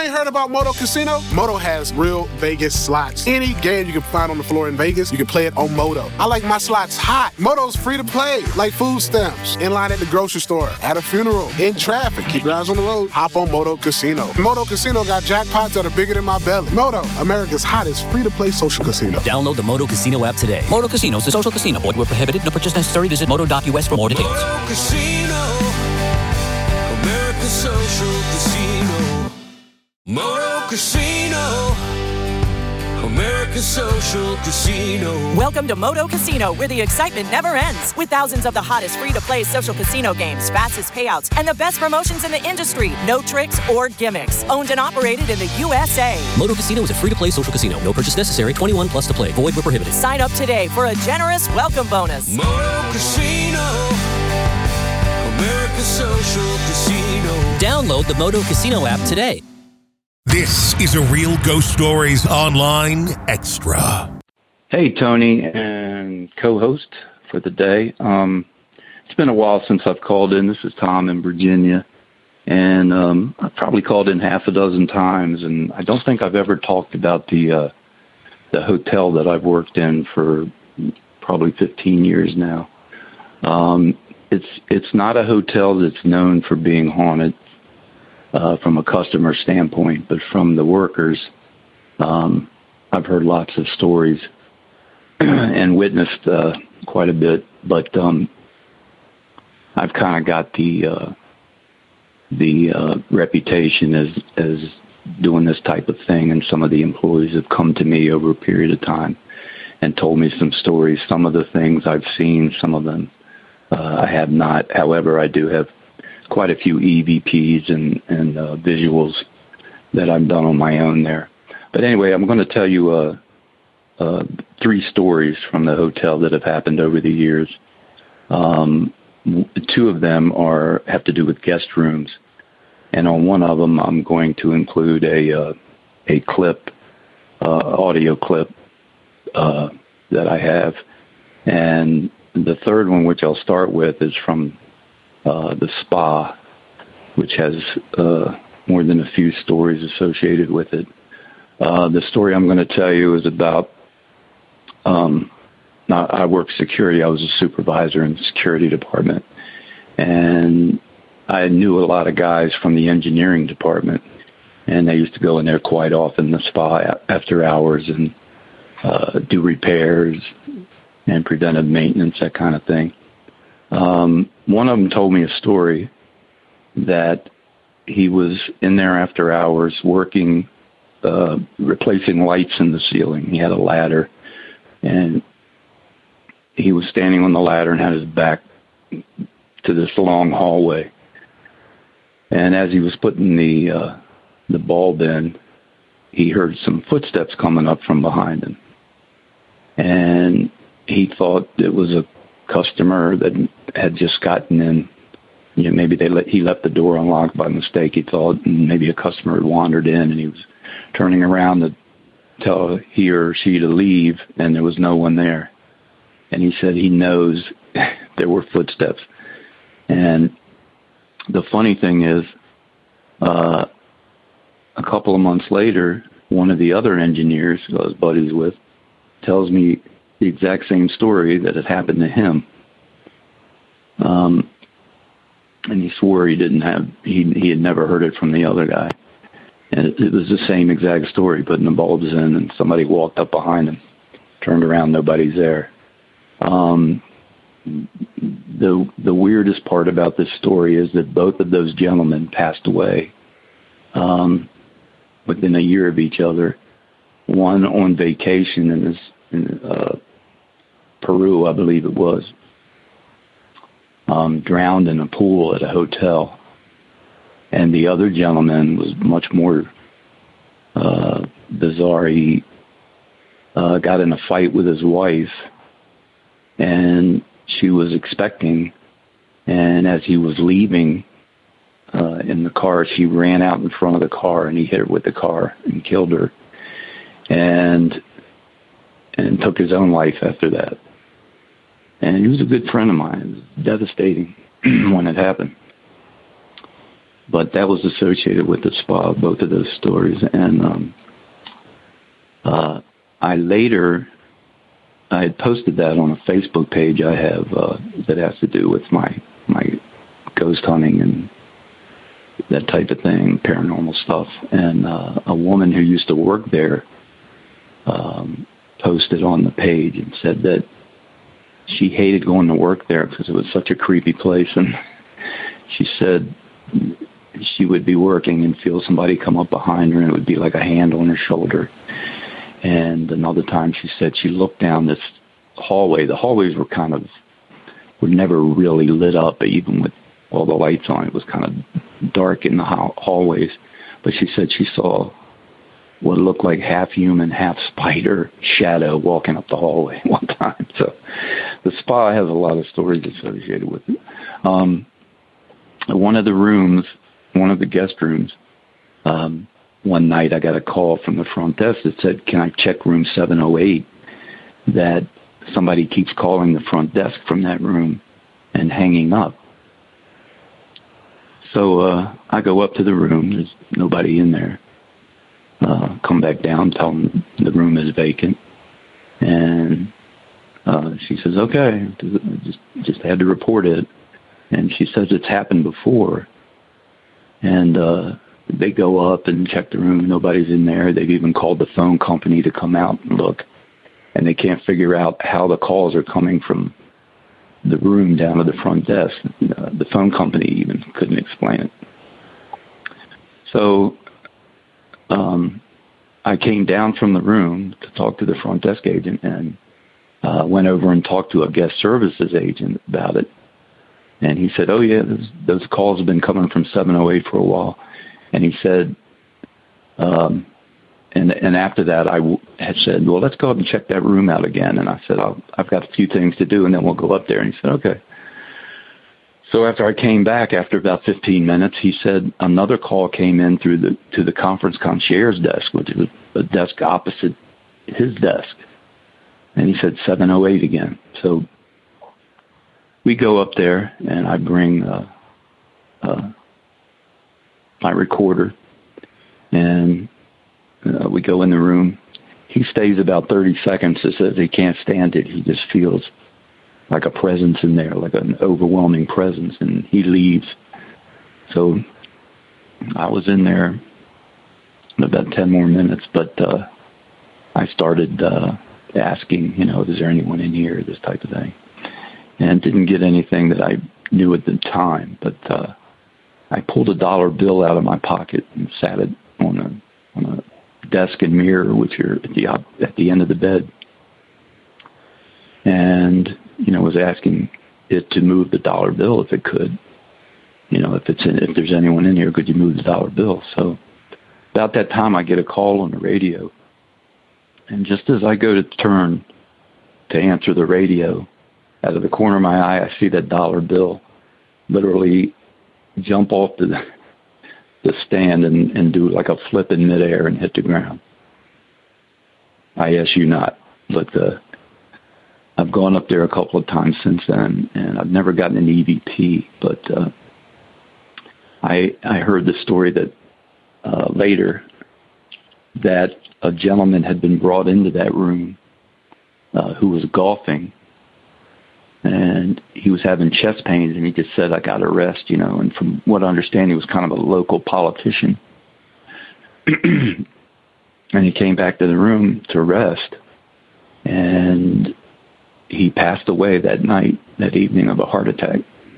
ain't heard about Moto Casino? Moto has real Vegas slots. Any game you can find on the floor in Vegas, you can play it on Moto. I like my slots hot. Moto's free to play, like food stamps, in line at the grocery store, at a funeral, in traffic. Keep your eyes on the road. Hop on Moto Casino. Moto Casino got jackpots that are bigger than my belly. Moto, America's hottest free-to-play social casino. Download the Moto Casino app today. Moto Casino is a social casino. Void where prohibited. No purchase necessary. Visit moto.us for more details. Moto Casino, America's social casino. Moto Casino, America's social casino. Welcome to Moto Casino, where the excitement never ends. With thousands of the hottest free-to-play social casino games, fastest payouts, and the best promotions in the industry. No tricks or gimmicks. Owned and operated in the USA. Moto Casino is a free-to-play social casino. No purchase necessary. 21 plus to play. Void where prohibited. Sign up today for a generous welcome bonus. Moto Casino, America's social casino. Download the Moto Casino app today. This is a Real Ghost Stories Online Extra. Hey, Tony and co-host for the day. It's been a while since I've called in. This is Tom in Virginia. And I've probably called in half a dozen times, and I don't think I've ever talked about the hotel that I've worked in for probably 15 years now. It's not a hotel that's known for being haunted. From a customer standpoint, but from the workers, I've heard lots of stories and witnessed quite a bit. But I've kind of got the reputation as doing this type of thing, and some of the employees have come to me over a period of time and told me some stories. Some of the things I've seen, some of them I have not. However, I do have quite a few EVPs and visuals that I've done on my own there. But anyway, I'm going to tell you 3 stories from the hotel that have happened over the years. 2 of them have to do with guest rooms, and on one of them, I'm going to include a clip, audio clip that I have, and the third one, which I'll start with, is from the spa, which has more than a few stories associated with it. The story I'm going to tell you is about, I worked security. I was a supervisor in the security department, and I knew a lot of guys from the engineering department, and they used to go in there quite often, the spa after hours, and do repairs and preventive maintenance, that kind of thing. One of them told me a story that he was in there after hours working, replacing lights in the ceiling. He had a ladder, and he was standing on the ladder and had his back to this long hallway. And as he was putting the bulb in, he heard some footsteps coming up from behind him. And he thought it was a customer that had just gotten in. You know, maybe he left the door unlocked by mistake. He thought maybe a customer had wandered in, and he was turning around to tell he or she to leave, and there was no one there. And he said he knows there were footsteps. And the funny thing is, a couple of months later, one of the other engineers I was buddies with tells me the exact same story that had happened to him. And he swore he had never heard it from the other guy. And it was the same exact story, putting the bulbs in, and somebody walked up behind him, turned around, nobody's there. The weirdest part about this story is that both of those gentlemen passed away within a year of each other. One on vacation in Peru, I believe it was, drowned in a pool at a hotel. And the other gentleman was much more bizarre. He got in a fight with his wife, and she was expecting, and as he was leaving in the car, she ran out in front of the car, and he hit her with the car and killed her, and took his own life after that. And he was a good friend of mine. It was devastating when it happened. But that was associated with the spa, both of those stories. And I had posted that on a Facebook page I have that has to do with my ghost hunting and that type of thing, paranormal stuff. And a woman who used to work there posted on the page and said that she hated going to work there because it was such a creepy place. And she said she would be working and feel somebody come up behind her, and it would be like a hand on her shoulder. And another time she said she looked down this hallway. The hallways were never really lit up, even with all the lights on. It was kind of dark in the hallways. But she said she saw what looked like half human, half spider shadow walking up the hallway one time. So the spa has a lot of stories associated with it. One of the guest rooms, one night I got a call from the front desk that said, "Can I check room 708? That somebody keeps calling the front desk from that room and hanging up." So I go up to the room. There's nobody in there. Come back down, tell them the room is vacant. And she says, "Okay, just had to report it." And she says it's happened before. And they go up and check the room. Nobody's in there. They've even called the phone company to come out and look. And they can't figure out how the calls are coming from the room down to the front desk. The phone company even couldn't explain it. So I came down from the room to talk to the front desk agent and went over and talked to a guest services agent about it. And he said, "Oh, yeah, those calls have been coming from 708 for a while." And he said, and after that, I had said, "Well, let's go up and check that room out again." And I said, "I've got a few things to do, and then we'll go up there." And he said, "Okay." So after I came back, after about 15 minutes, he said another call came in to the conference concierge desk, which is a desk opposite his desk. And he said 708 again. So we go up there, and I bring my recorder, and we go in the room. He stays about 30 seconds. He says he can't stand it. He just feels like a presence in there, like an overwhelming presence, and he leaves. So I was in there about 10 more minutes, but I started asking, is there anyone in here, this type of thing. And didn't get anything that I knew at the time, but I pulled a $1 bill out of my pocket and sat it on a desk and mirror, which are at the end of the bed, and was asking it to move the $1 bill if it could. If there's anyone in here, could you move the $1 bill? So about that time, I get a call on the radio, and just as I go to turn to answer the radio, out of the corner of my eye, I see that $1 bill literally jump off the stand and do like a flip in midair and hit the ground. I ask you not, but I've gone up there a couple of times since then, and I've never gotten an EVP, but I heard the story that later that a gentleman had been brought into that room who was golfing, and he was having chest pains, and he just said, "I got to rest," and from what I understand, he was kind of a local politician. And he came back to the room to rest, and he passed away that evening of a heart attack.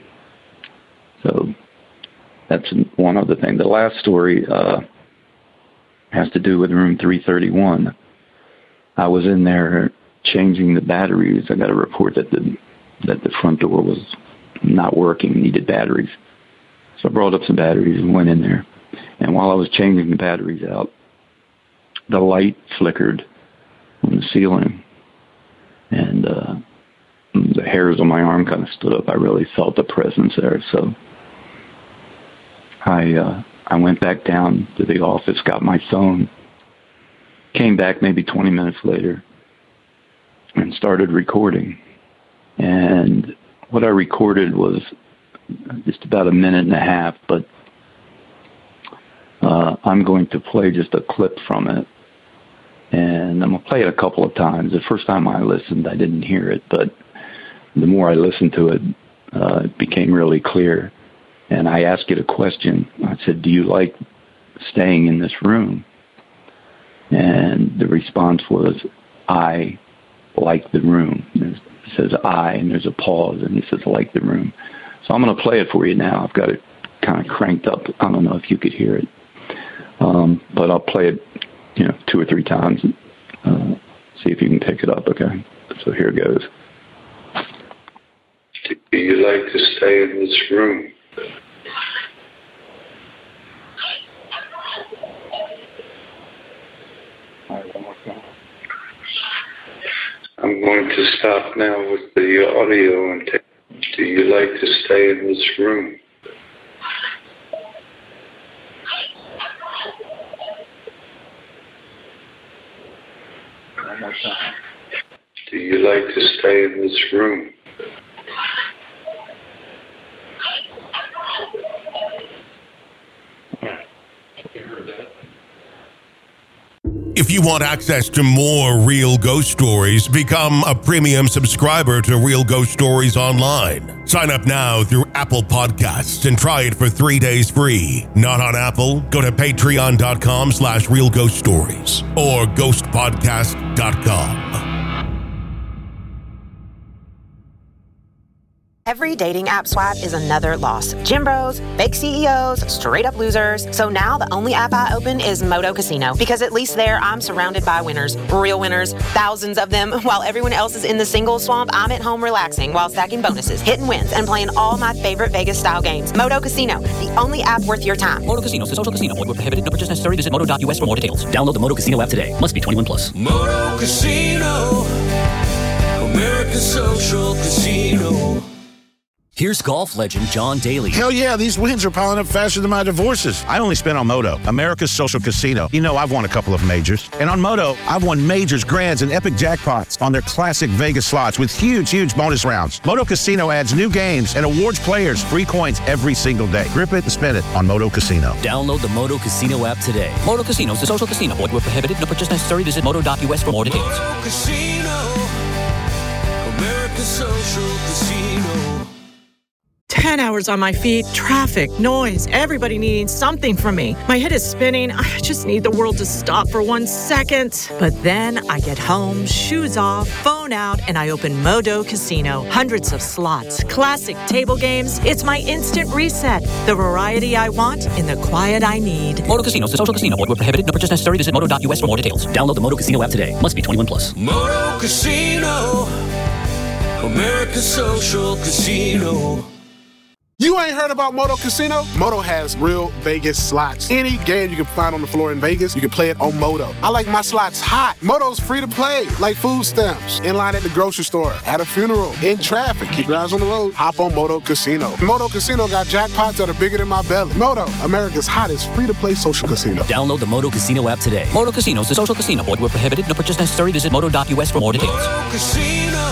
So that's one other thing. The last story has to do with room 331. I was in there changing the batteries. I got a report that the front door was not working, needed batteries. So I brought up some batteries and went in there. And while I was changing the batteries out, the light flickered on the ceiling. And the hairs on my arm kind of stood up. I really felt the presence there. So I went back down to the office, got my phone, came back maybe 20 minutes later, and started recording. And what I recorded was just about a minute and a half, but I'm going to play just a clip from it. And I'm going to play it a couple of times. The first time I listened, I didn't hear it, but the more I listened to it, it became really clear. And I asked it a question. I said, do you like staying in this room? And the response was, I like the room. And it says I, and there's a pause, and it says, I like the room. So I'm going to play it for you now. I've got it kind of cranked up. I don't know if you could hear it. But I'll play it, 2 or 3 times and see if you can pick it up, okay? So here it goes. Do you like to stay in this room? All right, one more time. I'm going to stop now with the audio and do you like to stay in this room? One more time. Do you like to stay in this room? If you want access to more Real Ghost Stories, become a premium subscriber to Real Ghost Stories Online. Sign up now through Apple Podcasts and try it for 3 days free. Not on Apple? Go to patreon.com/Real Ghost Stories or ghostpodcast.com. Every dating app swipe is another loss. Gym bros, fake CEOs, straight up losers. So now the only app I open is Moto Casino, because at least there I'm surrounded by winners. Real winners, thousands of them. While everyone else is in the single swamp, I'm at home relaxing while stacking bonuses, hitting wins, and playing all my favorite Vegas style games. Moto Casino, the only app worth your time. Moto Casino is a social casino. Void where prohibited. No purchase necessary. Visit moto.us for more details. Download the Moto Casino app today. Must be 21 plus. Moto Casino, America's social casino. Here's golf legend John Daly. Hell yeah, these wins are piling up faster than my divorces. I only spent on Moto, America's social casino. You know, I've won a couple of majors. And on Moto, I've won majors, grands, and epic jackpots on their classic Vegas slots with huge bonus rounds. Moto Casino adds new games and awards players free coins every single day. Grip it and spin it on Moto Casino. Download the Moto Casino app today. Moto Casino is a social casino. Void where prohibited. No purchase necessary. Visit moto.us for more details. Moto Casino, America's social casino. 10 hours on my feet, traffic, noise, everybody needing something from me. My head is spinning. I just need the world to stop for 1 second. But then I get home, shoes off, phone out, and I open Moto Casino. Hundreds of slots, classic table games. It's my instant reset. The variety I want in the quiet I need. Moto Casino is a social casino. Void where prohibited. No purchase necessary. Visit moto.us for more details. Download the Moto Casino app today. Must be 21 plus. Moto Casino, America's social casino. You ain't heard about Moto Casino? Moto has real Vegas slots. Any game you can find on the floor in Vegas, you can play it on Moto. I like my slots hot. Moto's free to play, like food stamps. In line at the grocery store, at a funeral, in traffic. Keep your eyes on the road. Hop on Moto Casino. Moto Casino got jackpots that are bigger than my belly. Moto, America's hottest free-to-play social casino. Download the Moto Casino app today. Moto Casino is a social casino. Void where prohibited. No purchase necessary. Visit moto.us for more details. Moto Casino,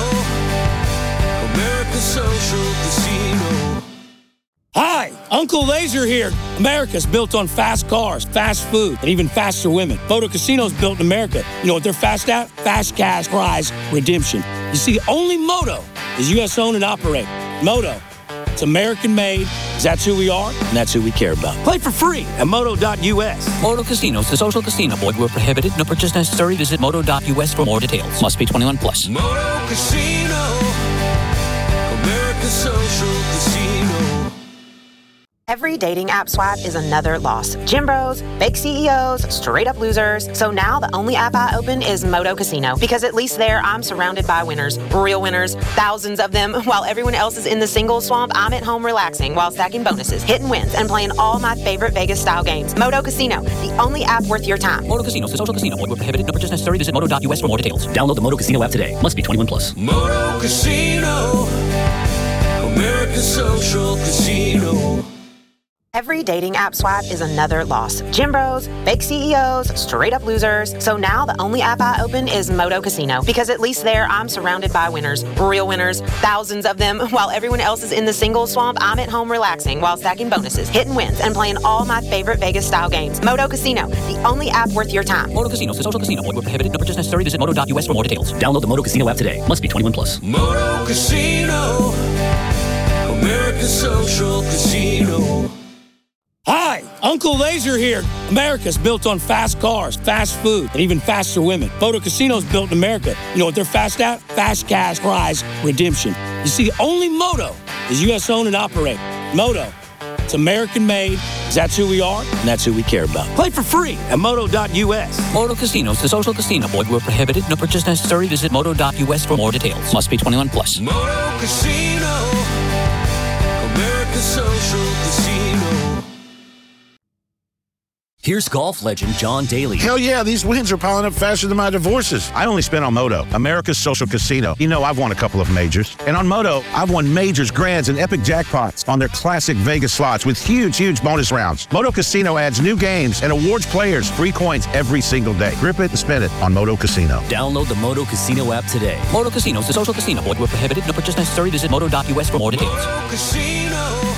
America's social casino. Hi, Uncle Laser here. America's built on fast cars, fast food, and even faster women. Moto Casino's built in America. You know what they're fast at? Fast cash prize redemption. You see, only Moto is U.S. owned and operated. Moto, it's American made, because that's who we are, and that's who we care about. Play for free at moto.us. Moto Casino is a social casino. Void where prohibited. No purchase necessary. Visit moto.us for more details. Must be 21 plus. Moto Casino, America's social casino. Every dating app swipe is another loss. Gym bros, fake CEOs, straight up losers. So now the only app I open is Moto Casino, because at least there I'm surrounded by winners. Real winners, thousands of them. While everyone else is in the single swamp, I'm at home relaxing while stacking bonuses, hitting wins, and playing all my favorite Vegas style games. Moto Casino, the only app worth your time. Moto Casino is a social casino. Void where prohibited. No purchase necessary. Visit moto.us for more details. Download the Moto Casino app today. Must be 21 plus. Moto Casino, America's social casino. Every dating app swipe is another loss. Gym bros, fake CEOs, straight up losers. So now the only app I open is Moto Casino, because at least there I'm surrounded by winners. Real winners, thousands of them. While everyone else is in the singles swamp, I'm at home relaxing while stacking bonuses, hitting wins, and playing all my favorite Vegas-style games. Moto Casino, the only app worth your time. Moto Casino is a social casino. Void where prohibited. No purchase necessary. Visit moto.us for more details. Download the Moto Casino app today. Must be 21 plus. Moto Casino, America's social casino. Hi, Uncle Laser here. America's built on fast cars, fast food, and even faster women. Moto Casino's built in America. You know what they're fast at? Fast cash, prize, redemption. You see, only Moto is U.S. owned and operated. Moto, it's American made. That's who we are, and that's who we care about. Play for free at moto.us. Moto Casino is a social casino. Void where prohibited. No purchase necessary. Visit moto.us for more details. Must be 21 plus. Moto Casino, America's social casino. Here's golf legend John Daly. Hell yeah, these wins are piling up faster than my divorces. I only spent on Moto, America's social casino. You know I've won a couple of majors. And on Moto, I've won majors, grands, and epic jackpots on their classic Vegas slots with huge bonus rounds. Moto Casino adds new games and awards players free coins every single day. Grip it and spin it on Moto Casino. Download the Moto Casino app today. Moto Casino is a social casino. Void where prohibited. No purchase necessary. Visit moto.us for more details. Moto Casino.